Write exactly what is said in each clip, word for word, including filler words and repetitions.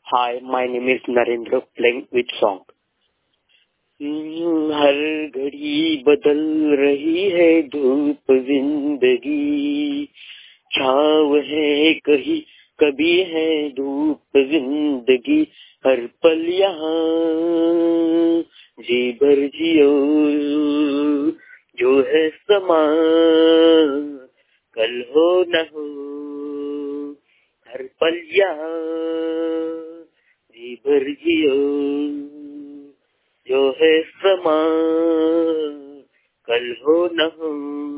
Hi, my name is Narendra, playing with song. हर घड़ी बदल रही है धूप जिंदगी, छाव है कहीं कभी है धूप जिंदगी, हर पल यहाँ जी भर जियो, जो है समा कल हो न हो, हर पल यहाँ जी भर जियो, जो है समा कल हो न हो।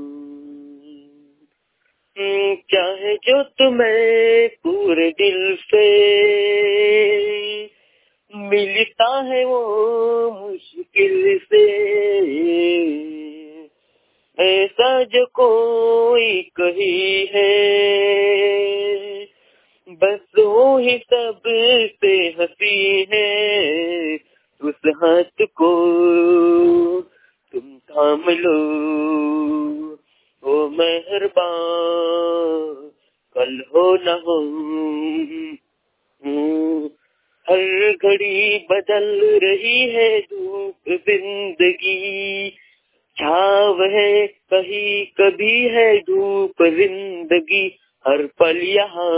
क्या है जो तुम्हें पूरे दिल से मिलता है वो मुश्किल से, ऐसा जो कोई कही है बस वो ही सब से हंसी है, उस हाथ को तुम थाम लो ओ मेहरबान कल हो न हो। हर घड़ी बदल रही है धूप जिंदगी, छाव है कहीं कभी है धूप जिंदगी, हर पल यहाँ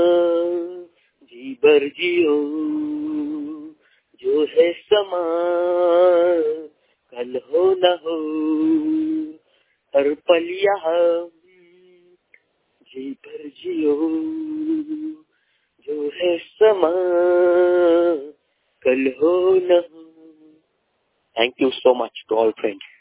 जी भर जियो, जो है समा कल हो न हो, हर पल यहाँ जी भर जियो, जो है समा कल हो न हो। Thank you so much to all friends.